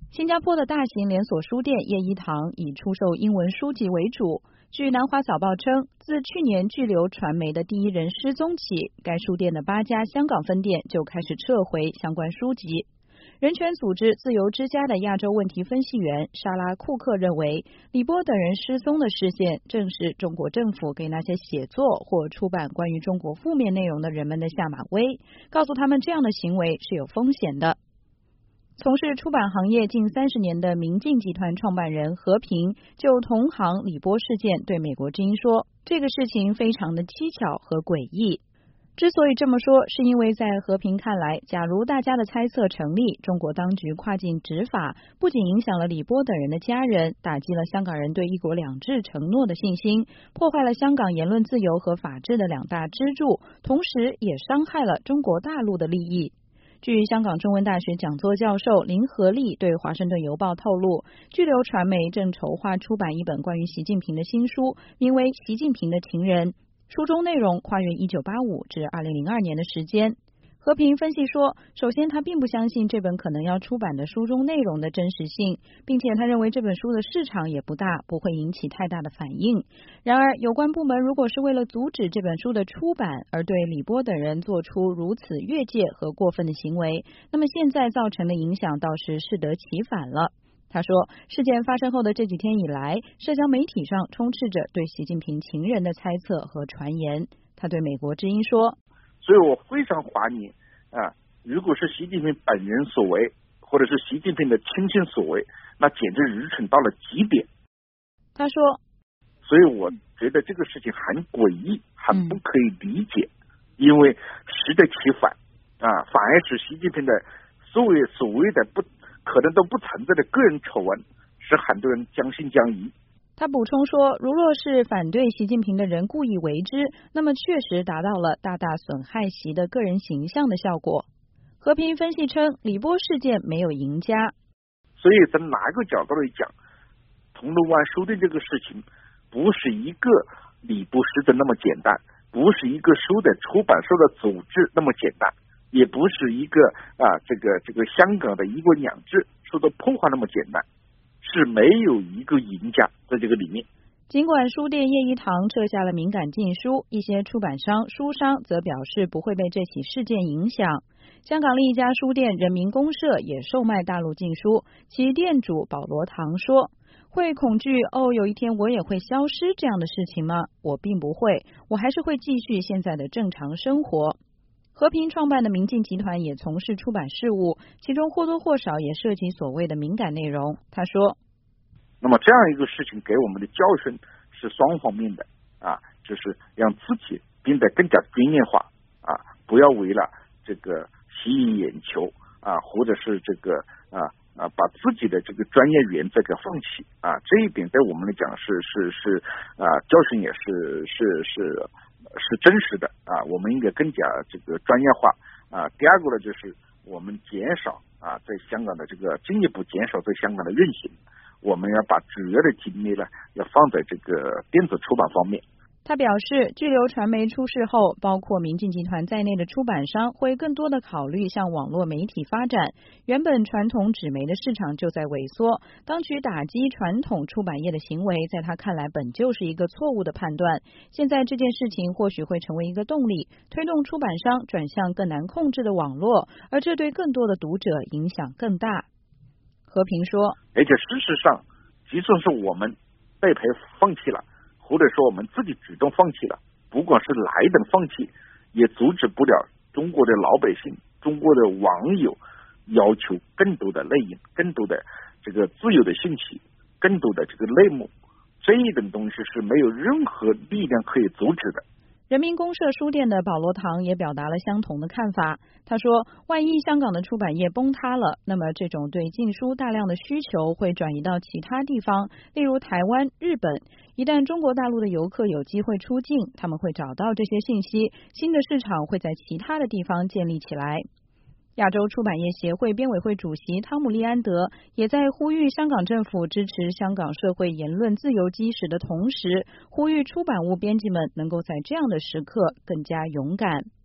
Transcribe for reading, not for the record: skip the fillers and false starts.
新加坡的大型连锁书店叶一堂以出售英文书籍为主。据南华早报称，自去年巨流传媒的第一人失踪起，该书店的8家香港分店就开始撤回相关书籍。人权组织自由之家的亚洲问题分析员莎拉·库克认为，李波等人失踪的事件正是中国政府给那些写作或出版关于中国负面内容的人们的下马威，告诉他们这样的行为是有风险的。从事出版行业近30年的明镜集团创办人何平就同行李波事件对美国之音说，这个事情非常的蹊跷和诡异。之所以这么说，是因为在和平看来，假如大家的猜测成立，中国当局跨境执法不仅影响了李波等人的家人，打击了香港人对一国两制承诺的信心，破坏了香港言论自由和法治的2大支柱，同时也伤害了中国大陆的利益。据香港中文大学讲座教授林和利对华盛顿邮报透露，巨流传媒正筹划出版一本关于习近平的新书，名为《习近平的情人》。书中内容跨越1985至2002年的时间。和平分析说，首先他并不相信这本可能要出版的书中内容的真实性，并且他认为这本书的市场也不大，不会引起太大的反应。然而，有关部门如果是为了阻止这本书的出版而对李波等人做出如此越界和过分的行为，那么现在造成的影响倒是适得其反了。他说，事件发生后的这几天以来，社交媒体上充斥着对习近平情人的猜测和传言。他对美国之音说， 所以我非常怀疑如果是习近平本人所为，或者是习近平的亲信所为，那简直愚蠢到了极点。 他说， 所以我觉得这个事情很诡异，很不可以理解，因为适得其反反而是习近平的所谓的可能都不存在的个人丑闻，使很多人将信将疑。 他补充说，如若是反对习近平的人故意为之，那么确实达到了大大损害习的个人形象的效果。和平分析称，李波事件没有赢家。 所以从哪个角度来讲，铜锣湾书店这个事情不是一个李波事件那么简单，不是一个书的出版社的组织那么简单，也不是一个这个香港的一国两制受到破坏那么简单，是没有一个赢家在这个里面。 尽管书店叶一堂撤下了敏感禁书，一些出版商、书商则表示不会被这起事件影响。香港另一家书店人民公社也售卖大陆禁书，其店主保罗堂说，会恐惧有一天我也会消失这样的事情吗？我并不会，我还是会继续现在的正常生活。和平创办的明镜集团也从事出版事务，其中或多或少也涉及所谓的敏感内容。他说， 那么这样一个事情给我们的教训是双方面的就是让自己变得更加专业化不要为了这个吸引眼球或者是这个把自己的这个专业原则给放弃这一点对我们来讲是教训也是真实的我们应该更加这个专业化第二个呢，就是我们减少在香港的这个进一步减少在香港的运行，我们要把主要的精力呢要放在这个电子出版方面。 他表示，巨流传媒出事后，包括明镜集团在内的出版商会更多的考虑向网络媒体发展。原本传统纸媒的市场就在萎缩，当局打击传统出版业的行为，在他看来本就是一个错误的判断。现在这件事情或许会成为一个动力，推动出版商转向更难控制的网络，而这对更多的读者影响更大。和平说， 而且事实上，即使是我们被迫放弃了，或者说我们自己主动放弃了，不管是哪一等放弃，也阻止不了中国的老百姓、中国的网友要求更多的内容、更多的这个自由的信息、更多的这个内幕，这一等东西是没有任何力量可以阻止的。 人民公社书店的保罗堂也表达了相同的看法。他说，万一香港的出版业崩塌了，那么这种对禁书大量的需求会转移到其他地方，例如台湾、日本。一旦中国大陆的游客有机会出境，他们会找到这些信息，新的市场会在其他的地方建立起来。亚洲出版业协会编委会主席汤姆利安德也在呼吁香港政府支持香港社会言论自由基石的同时，呼吁出版物编辑们能够在这样的时刻更加勇敢。